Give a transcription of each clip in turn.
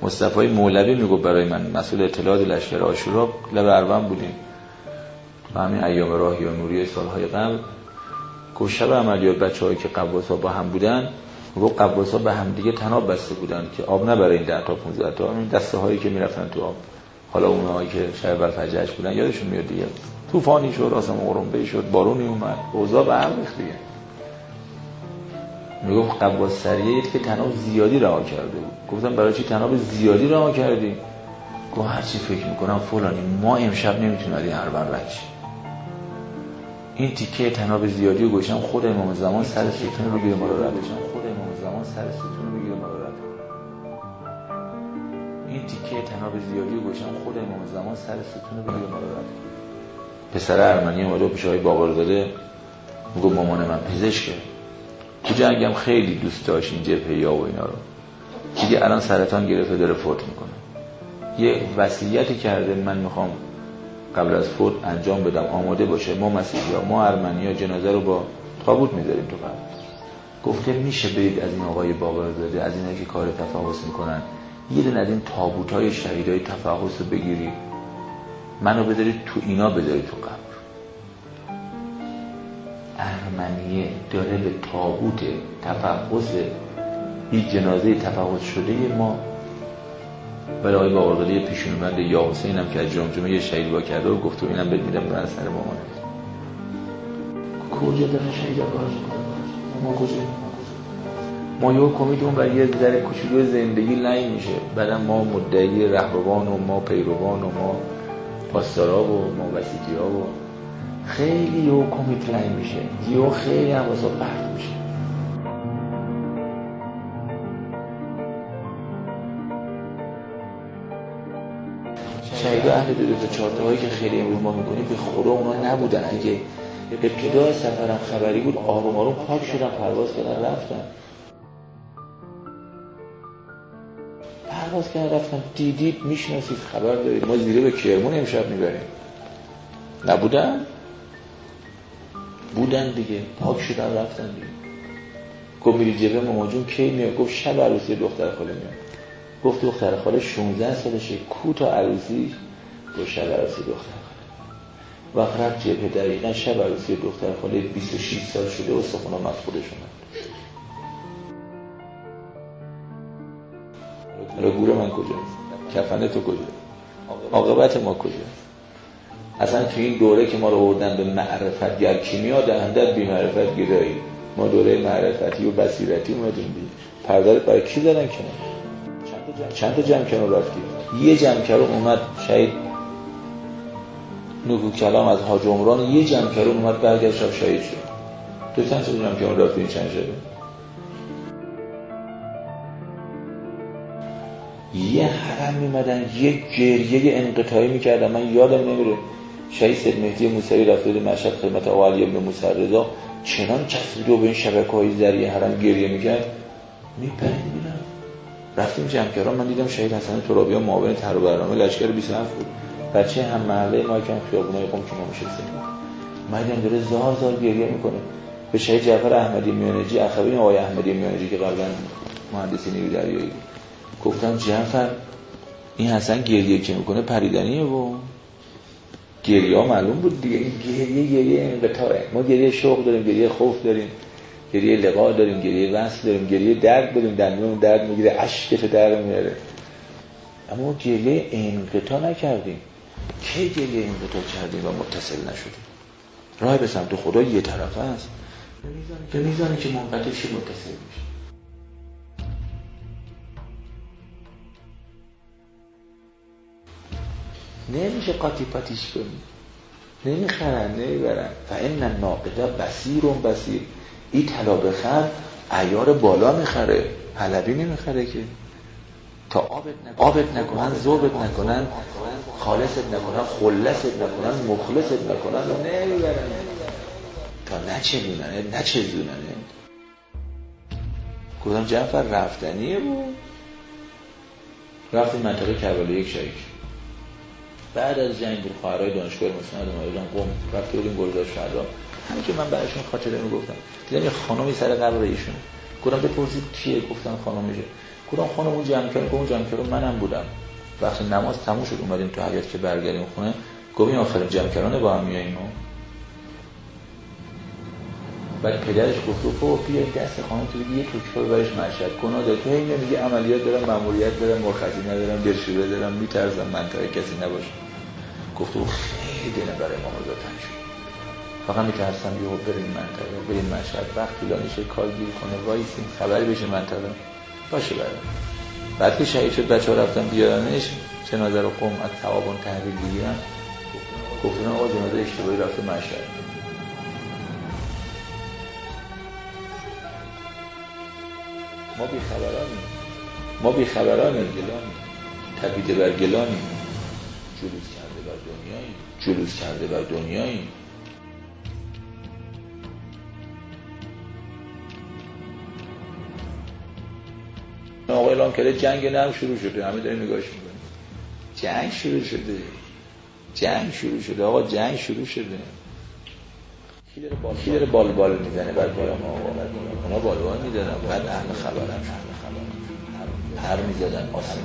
مصطفی مولوی میگفت برای من مسئول اطلاعات لشکر عاشورا لب اربن بودیم و همین ایام راهی و نوری سالهای قبل. گفت شب عملیات بچه‌هایی که قواس‌ها با هم بودن، گفت قواس‌ها به هم دیگه طناب بسته بودن که آب نبره این 10 تا 15 تا، این دسته هایی که میرفتن تو آب. حالا اونهایی که شب الفجرش بودن یادشون میاد دیگه، طوفانی شد، آسمون قرنبه شد، بارونی اومد، اوضاع به هم ریخت دیگه. میگفت قواس سریه که طناب زیادی رها کرده بود. گفتم برای چی طناب زیادی رها کردی؟ گفت هر چی فکر میکنم فلانی ما امشب نمیتونیم از این اربن رد شیم. این تیکه طناب زیادی رو گوشم خود امام زمان سر ستون رو بگیره ما رو رد بشن. خود امام زمان سر ستون رو بگیره ما رو رد. این تیکه طناب زیادی رو گوشم خود امام زمان سر ستون رو بگیره ما رو رد. پسر ارمنی اومده پیش آقای باقرزاده میگه مامان من پزشکه، تو جنگم خیلی دوست داشت این جبهه‌ها و اینا رو، دیگه الان سرطان گرفته داره فوت میکنه. یه وصیتی کرده من میخوام قبل از فوت انجام بدم، آماده باشه. ما مسیحی‌ها، ما ارمنی‌ها جنازه رو با تابوت میذاریم تو قبر. گفته میشه برید از این آقای باقرزاده، از اینایی که کار تفحص میکنن، یه دونه از این تابوت‌های شهیدای تفحص رو بگیرید، منو بذارید تو اینا، بذارید تو قبر. ارمنیه داره به تابوت تفحص این جنازه تفحص شده ما. برای آقای باقرزاده پیشونبند یا حسین هم که از جمجمه شهید با کرده و گفت اینم بهت میدم برای سر مامانه. کجا داره شهید کار میکنه؟ ما کجا؟ ما یه کمیتون و یه ذره کوچولو زندگی لای میشه. بعدم ما مدعی رهروان و ما پیروان و ما پاسدارا و ما وسیجی‌ها و خیلی یه کمیت لای میشه. یه خیلی حواسا پرت میشه. شهیدا اهل 204 تایی که خیلی امروز ما میکنیم به خدا اونا نبودن. اگه ابتدای سفرم خبری بود آروم آروم پاک شدن، پرواز کردن رفتن. دیدید میشناسید خبر دارید ما زیره به کرمون امشب میبریم. نبودن؟ بودن دیگه، پاک شدن رفتن دیگه. گفت میری جبه مامان جون کی میاد؟ گفت شب عروسی دختر خاله میاد. گفت دختر خاله 16 سالشه، کو تا عروسی؟ گفت شب عروسی دختر خاله. وقت رفت جبه دقیقا شب عروسی دختر خاله 26 سال شده و سخونا مفقوده شدن. حالا گور من کجاست؟ کفنه تو کجاست؟ عاقبت ما کجاست؟ اصلا تو این دوره که ما رو بردن به معرفت گر کیمیا دهندت بی معرفت گرایی، ما دوره معرفتی و بصیرتی اومدیم بی پردار برای کی زدن کنار؟ چند تا جمع کنار رفتیم. یه جمع کنار اومد شهید نگو کلام از حاج عمران، یه جمع کنار اومد برگشت رفت شهید شد. تو چند تا جمع کنار رفتیم چند شده؟ یه حرم میمدن یه گریه انقطاعی میکردن. من یادم نمیره شهید سید مهدی موسوی رفته بود مشهد خدمت آقا علی ابن موسی رضا، چنان چسبیده به این شبکه‌های ذریع حرم گریه میکرد. میپرید میرم رفتیم جمکران. من دیدم شهید حسن ترابی معاون طرح و برنامه لشکر 27 بود، بچه هم محله ما که خیابونای قم که ما میشستیم. من دیدم داره زار زار گریه میکنه. به شهید جعفر احمدی میانجی، اخوی آقای احمدی میانجی که قبلا مهندسی نیروی دریایی، گفتم جعفر این حسن گریه که میکنه پریدنیه و گریه ها معلوم بود دیگه. این گریه انقطاعه. ما گریه شوق داریم، گریه خوف داریم، گریه لقا داریم، گریه وصل داریم، گریه درد داریم، دندون درد میگیره اشکت درد میاره. اما ما گریه انقطاع نکردیم. کی گریه انقطاع کردیم و متصل نشدیم؟ راه به سمت خدا یه طرفه است. به میزانی که منقطع شی متصل میشه. نمیشه قاطی پاتیش کنی. نمیخرن، نمیبرن. فإن الناقد بصیر. این طلا بخر عیار بالا میخره، حلبی نمیخره که. تا آبت نکنن، ذوبت نکنن، خالصت نکنن، خلصت نکنن، مخلصت نکنن، نمیبرن. تا نچزوننه. گفتم جعفر رفتنیه بود. رفتیم منطقه کربلا یک شهید. بعد از جنگ بود خواهرای دانشگاه مسند اومدن قم، رفت بودیم گلداش فردا. همین که من براشون خاطره میگفتم. دیدم یه خانمی سر قبر ایشون. گفتم بپرسید کیه؟ گفتن خانمشه. گفتم خانم اون جمع‌کرد، اون جمع‌کرد منم بودم. وقتی نماز تموم شد اومدیم تو حیاط که برگردیم خونه، گفتیم آخرین جمع‌کرانه با هم میاییم. بعد پدرش گفت بابا بیا دست خانم تو بگی یه تکفا ببرش مشهد، گناه داره، تو هی نمیگی عملیات دارم، ماموریت دارم، مرخصی ندارم، دلشوره دارم، میترسم منطقه کسی نباشه. گفت او خیلی دلم برای ما رضا تنگ شد، فقط میترسم یهو بریم منطقه، بریم مشهد، وقت طولانی شه، کار گیر کنه، وایسیم خبری بشه منطقه باشه. بعد که شهید شد بچه‌ها رفتن بیارنش، جنازه رو قم از ثوابون تحویل بگیرن، گفتن آقا جنازه اشتباهی رفته مشهد. ما بیخبرانیم، تپیده بر گلانیم، جلوس کرده بر دنیاییم. آقا اعلام کرده جنگ نرم شروع شده، همه داریم نگاهش میکنیم. جنگ شروع شده آقا، جنگ شروع شده. کی داره بال میزنه بر پیام آقا؟ اونا بال میزنن، بعد اهل خبرن پر میزدن آسمان.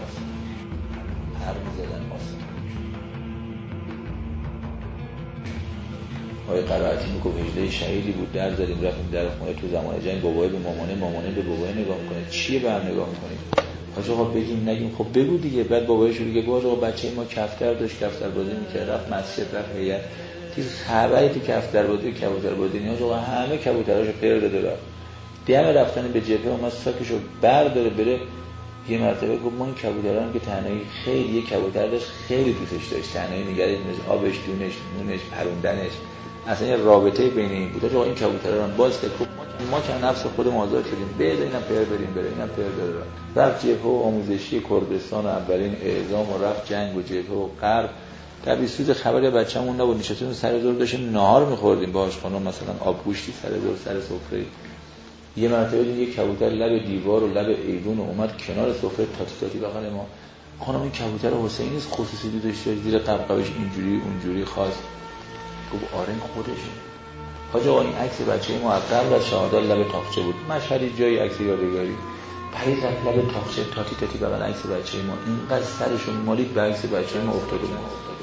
آقای قرائتی میگه وجده شهیدی بود، در زدیم رفتیم در خونه تو زمان جنگ، بابای به مامانه به بابای نگاه میکنه، چیه به هم نگاه میکنید؟ حاج آقا بگیم نگیم؟ خب بگو دیگه. بعد بابای شروع میگه حاج آقا بچه ما کفتر داشت، کفتر بازی میکرد، رفت مسجد، رفت هیئت، چیز خبری تو کفتر بازی نیاز آقا همه کبوتراشو پر داده رفت. دم رفتن به جبهه اومد ساکشو برداره بره. یه مرتبه گفت ما این کبوتران که تنهایی، خیلی یه کبوتر داشت خیلی دوستش داشت، تنهایی نگردش، آبش، دونش، نونش، پروندنش، اصلا یه رابطه بین این بود. آقا این کبوترا رو باز که ما که نفس خودمون آزاد شدیم، بده اینم پر بریم بره، اینم پر داره رفت جبهه و آموزشی کردستان و اولین اعزام و رفت جنگ و جبهه و غرب. تبیسوز خبری بچه‌مون نبود، نشستیم سر زور داشتیم نهار می‌خوردیم باهاش، خانم مثلا آبگوشتی سر زور سر سفره. یه مرتبه دیدیم یه کبوتر لب دیوار و لب ایوون اومد کنار سفره تاتی بغل ما. خانم این کبوتر حسینی نیست خصوصی دوستش داشت، زیر قبقبش اینجوری اونجوری خواست. گفت آره این خودشه. حاج آقا این عکس بچه ما قبل از شهادت لب تاقچه بود، مشهدی جای عکس یادگاری. پرید رفت لب تاقچه تاتی بغل عکس بچه ما، اینقدر سرشون مالید به عکس بچه ما افتاده بود.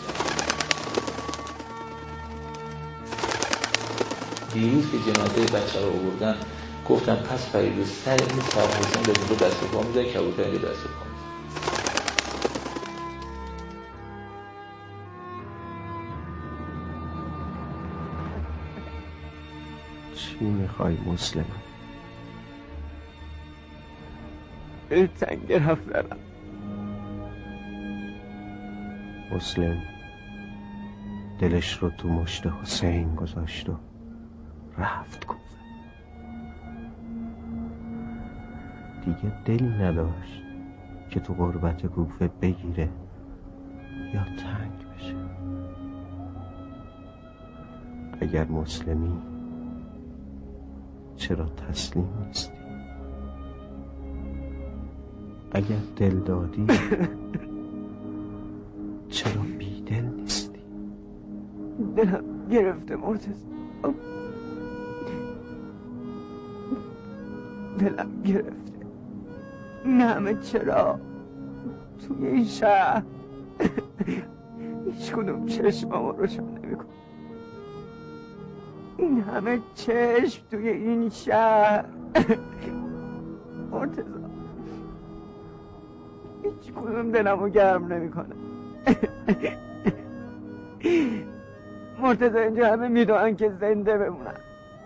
دیروز که جنازه بچه رو آوردن گفتم پس پرید سر این سرحسین به دست و پا میزه، کبوتر اینجا دست و پا. چی میخوای مسلم؟ دلتنگ رفت دارم. مسلم دلش رو تو مشت حسین گذاشت و رفت کوفه. دیگه دلی نداشت که تو غربت کوفه بگیره یا تنگ بشه. اگر مسلمی چرا تسلیم نیستی؟ اگر دل دادی چرا بی دل نیستی؟ دلم گرفته مرتضی، دلم گرفته. این همه چرا توی این شهر هیچ کدوم چشممو روشن نمی‌کنه. این همه چشم توی این شهر مرتضی هیچ کدوم دلمو گرم نمی‌کنه. مرتضی اینجا همه میدونن که زنده بمونم،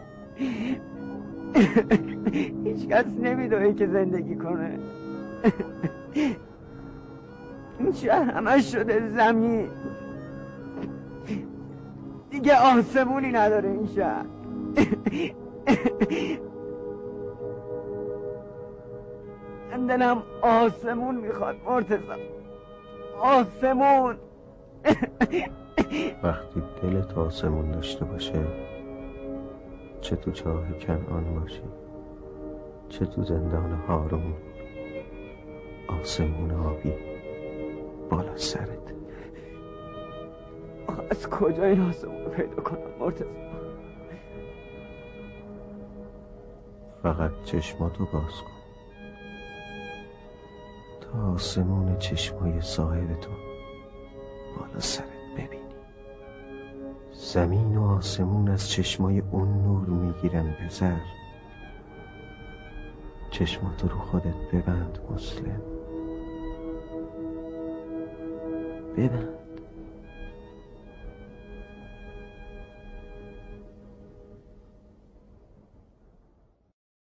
هیچ کس نمیدونه که زندگی کنه. این شهر همش شده زمین، دیگه آسمونی نداره این شهر. من دلم آسمون میخواد مرتضی، آسمون. وقتی دلت آسمون داشته باشه، چه تو چاه کنعان باشی چه تو زندان هارون، آسمون آبی بالا سرت. از کجا این آسمون رو پیدا کنم مرتضی؟ فقط چشماتو باز کن، آسمون چشمای صاحب تو بالا سرت ببینی. زمین و آسمون از چشمای اون نور میگیرن پسر. چشماتو رو خودت ببند مسلم، ببند.